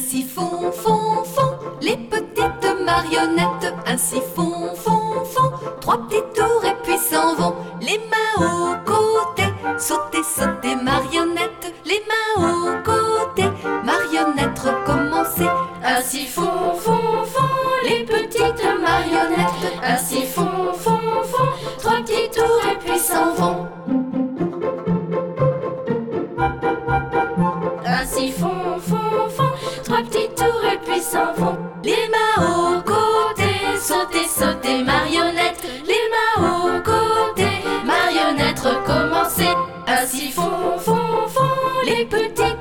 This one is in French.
Ainsi font, font, font les petites marionnettes. Ainsi font, font, font trois petits tours et puis s'en vont. Les mains aux côtés, sautez, sautez marionnettes. Les mains aux côtés, marionnettes recommencez. Ainsi font, font, font les petites marionnettes. Ainsi font, font, font trois petits tours et puis s'en vont. Ainsi font, font, font trois petits tours et puis s'en vont. Les mains aux côtés, sautez, sautez marionnettes. Les mains aux côtés, marionnettes recommencez. Ainsi font, font, font les petites